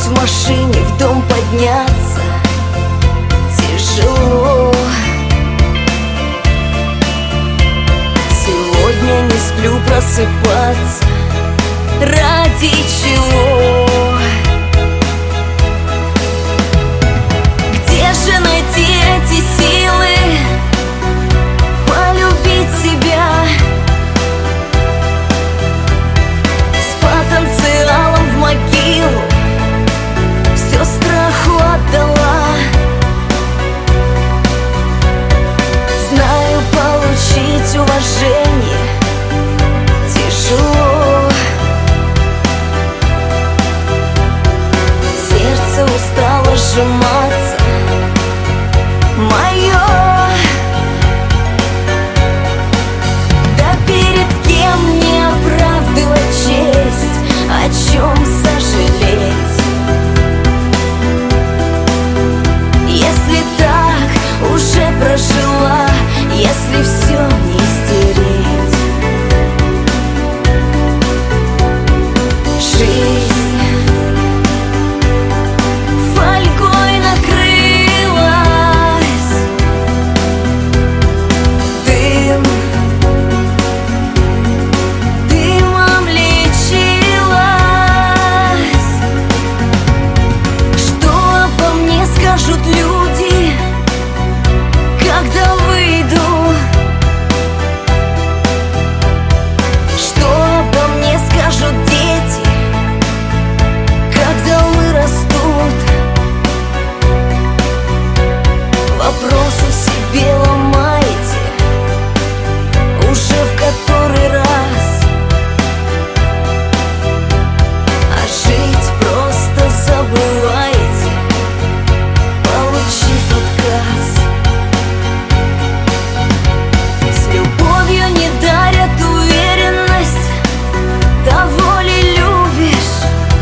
в машине, в дом подняться тяжело. Сегодня не сплю, просыпаться ради чего? Где же найти эти силы полюбить себя? С потенциалом в могилу все страху отдала. Знаю, получить уважение тяжело. Сердце устало сжиматься мое. Да перед кем мне оправдывать честь, о чем сожалеть? Если так уже прожила, если все не стереть. Жизнь фольгой накрылась, дымом лечилась. Что обо мне скажут люди, когда выйду? Что обо мне скажут дети, когда вырастут? Вопросы себе ломаете уже в который раз, а жить просто забываете, получив отказ. С любовью не дарят уверенность, того ли любишь?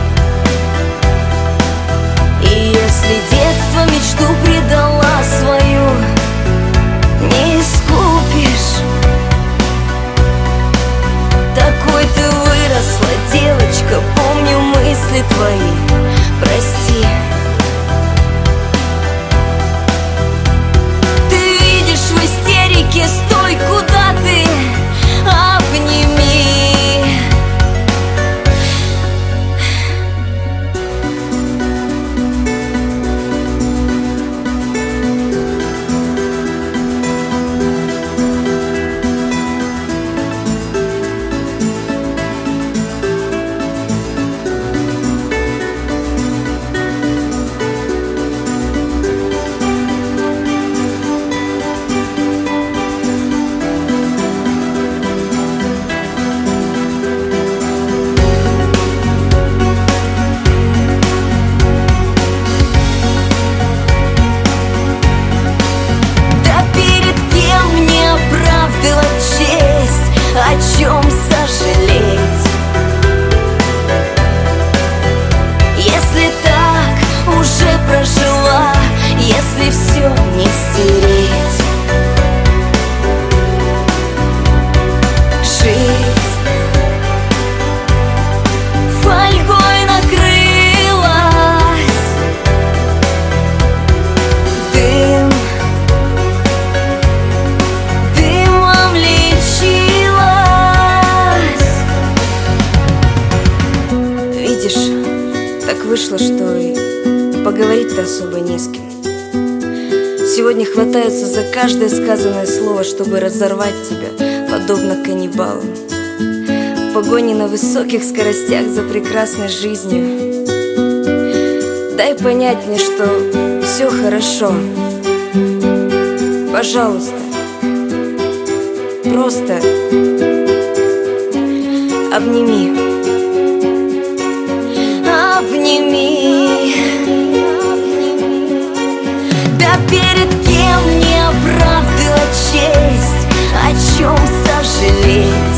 И если детство мечту предала свою, не искупишь. Такой ты выросла, девочка, помню мысли твои, прости. Ты видишь в истерике, стой, куда ты? Обними. О чем сожалеть? Если так уже прожила, если все не стереть. Жизнь фольгой накрылась, дымом лечилась. Видишь, так вышло, что и поговорить-то особо не с кем. Сегодня хватаются за каждое сказанное слово, чтобы разорвать тебя, подобно каннибалам. В погоне на высоких скоростях за прекрасной жизнью. Дай понять мне, что все хорошо. Пожалуйста, просто обними. Обними. Да перед кем мне оправдывать честь, о чем сожалеть?